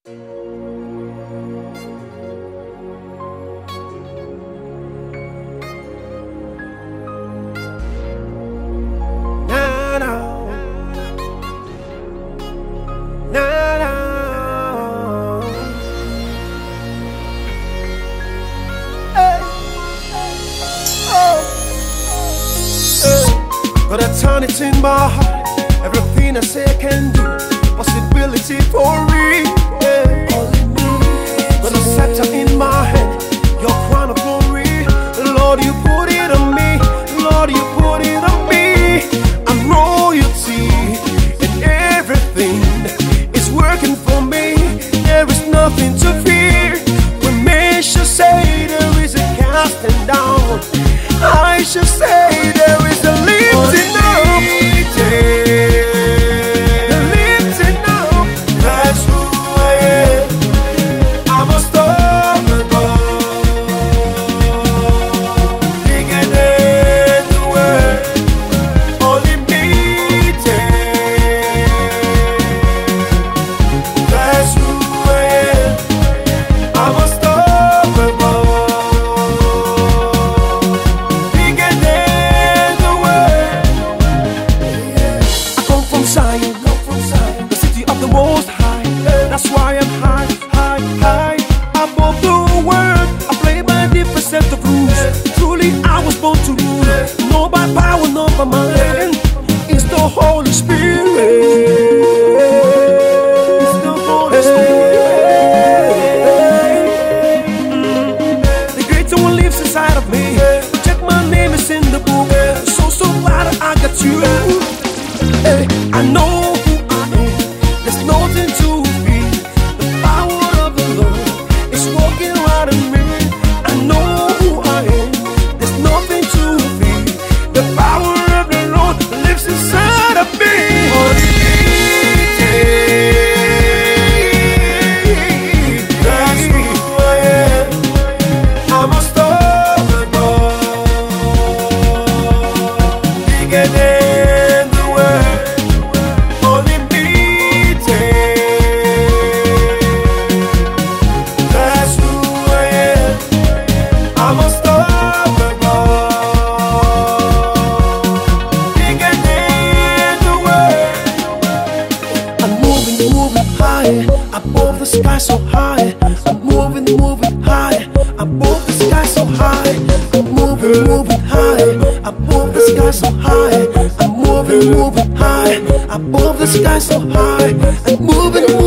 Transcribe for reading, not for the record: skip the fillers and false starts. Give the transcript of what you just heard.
Na na na na. Hey. Oh. Hey. But I turn it in my heart. Everything I say I can do. Possibility for real. Yeah. But I set in my hand your crown of glory. Lord, you put it on me. Lord, you put it on me. I'm royalty, and everything is working for me. There is nothing to fear. When men shall say there is a casting down, I shall say there is a lifting up. The lifting up. That's who I am. I'm unstoppable. Bigger than the world. Only me. That's who I am. I'm unstoppable. Bigger than the world. I come from Zion, the city of the Most High. That's why I'm high, high, high above the world. I play by different set of rules. Truly, I was born to rule. No by power, no by mind. It's the Holy Spirit. It's the Holy Spirit. The greater one lives inside of me. Check my name is in the book. So glad I got you. Hey, I know who I am. There's nothing to fear. The power of the Lord is walking right in me. I know who I am. There's nothing to fear. The power of the Lord lives inside of me. That's who I am. I'm unstoppable. Bigger than the world. Only me. That's who I am. I'm unstoppable. Bigger than the world. I'm moving higher above the sky so high. I'm moving higher above the sky so high. I'm moving higher above the sky so high. I'm moving high above the sky so high. I'm moving